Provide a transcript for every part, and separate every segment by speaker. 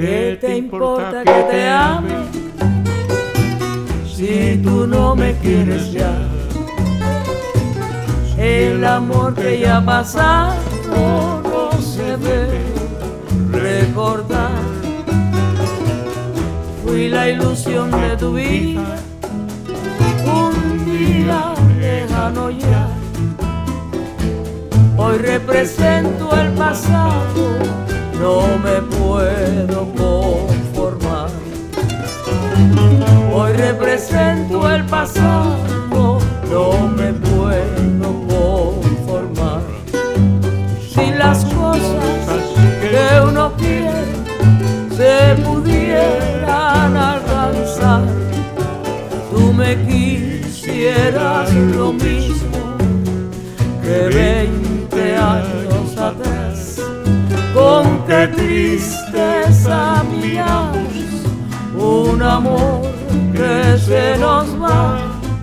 Speaker 1: ¿Qué te importa que te ame si tú no me quieres ya? El amor que ya ha pasado no se debe recordar. Fui la ilusión de tu vida, un día lejano ya. Hoy represento el pasado, no me puedo conformar. Hoy represento el pasado, no me puedo conformar. Si las cosas que uno quiere se pudieran alcanzar, tú me quisieras lo mismo que 20 años atrás. Con qué tristeza miramos un amor que se nos va.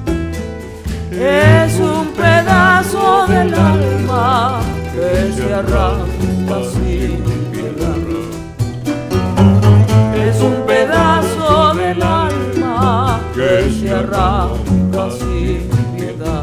Speaker 1: Es un pedazo del alma que se arranca sin piedad. Es un pedazo del alma que se arranca sin piedad.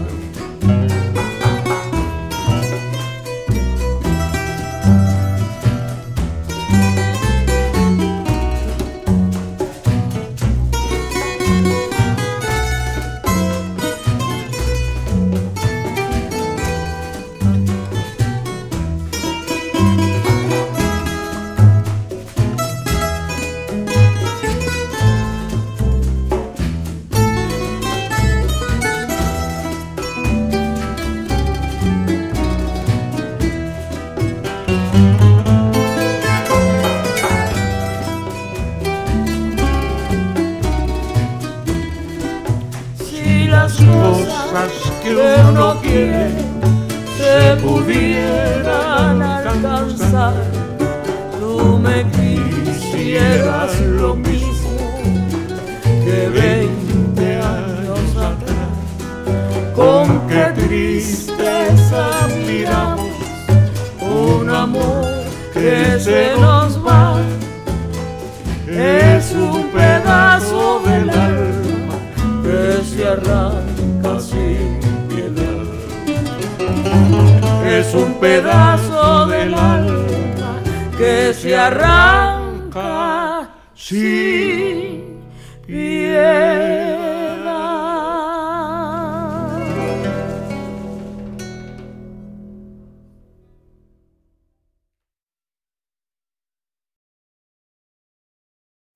Speaker 1: Las cosas que uno quiere se pudieran alcanzar, tú me quisieras lo mismo que 20 años atrás. Con qué tristeza miramos un amor que se nos va. Es un pedazo del alma que se arranca sin piedad. Es un pedazo del alma que se arranca sin piedad.